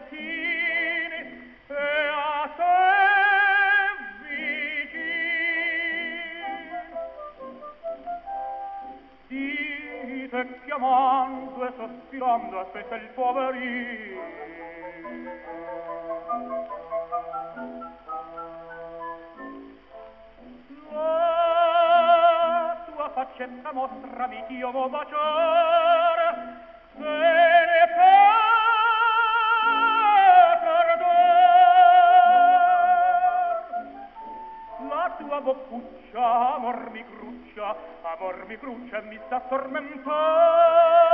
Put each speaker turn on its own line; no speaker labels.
mattini e a te vicin. Dite chiamando e sospirando aspetta il poverino. La tua faccetta mostrami ch'io vo baciare, se ne perdor. La tua boccuccia amor mi cruccia e mi sta tormentando.